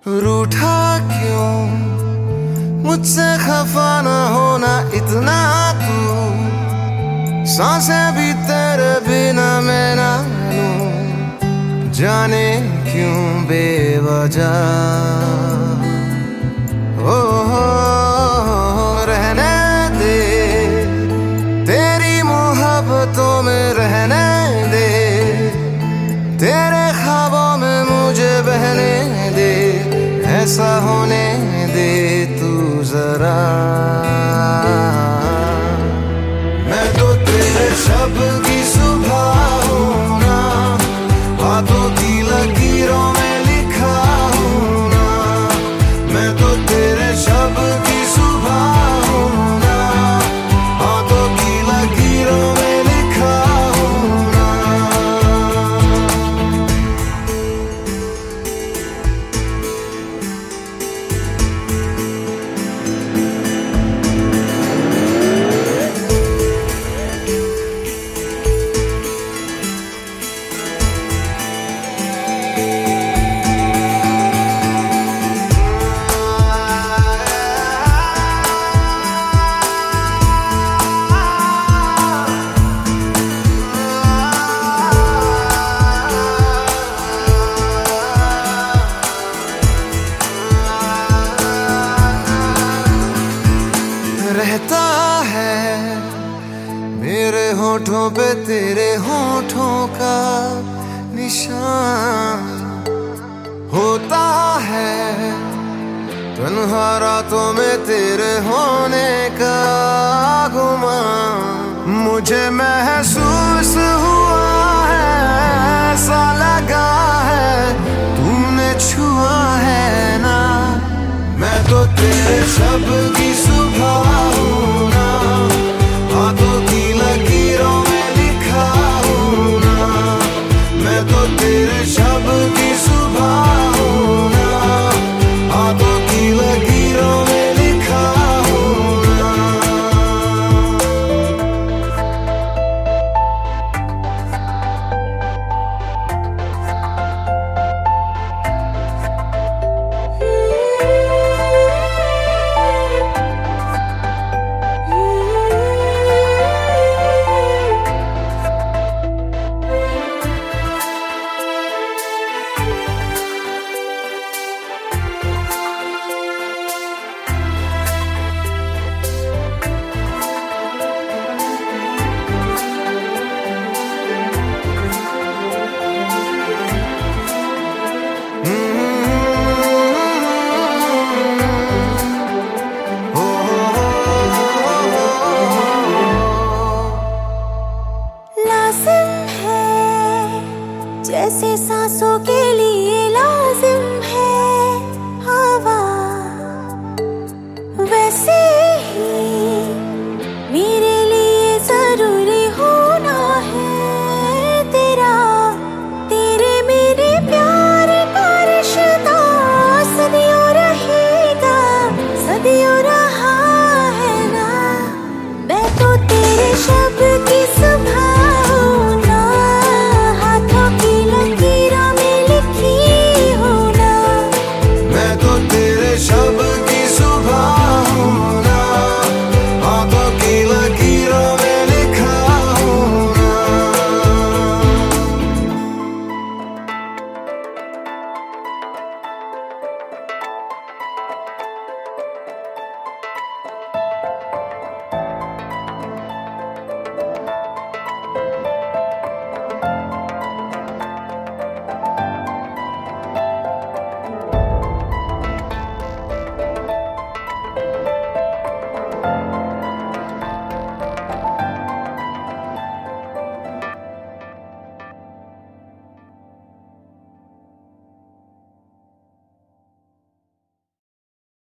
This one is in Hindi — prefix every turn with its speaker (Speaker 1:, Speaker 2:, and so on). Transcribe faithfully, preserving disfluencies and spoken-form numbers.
Speaker 1: रूठा क्यों मुझसे खफा न होना इतना तू, सांसें भी तेरे बिना मैं ना लूं, जाने क्यों बेवजह। ओ हो रहने दे तेरी मोहब्बतों में, रहने दे तेरे ख्वाबों में मुझे बहने दे, ऐसा होने दे तू जरा। मैं तो तेरे शब की सुबह हूँ ना, बातों की लकीरों में लिखा हूँ ना। मैं तो तेरे शब की सुबह हूँ ना, बातों की लकीरों में लिखा हूँ ना। रहता है मेरे होठों पे तेरे होठों का निशान, होता है तन्हा रातों में तेरे होने का गुमान। मुझे महसूस हुआ है, ऐसा लगा है तूने छुआ है ना। मैं तो तेरे शब की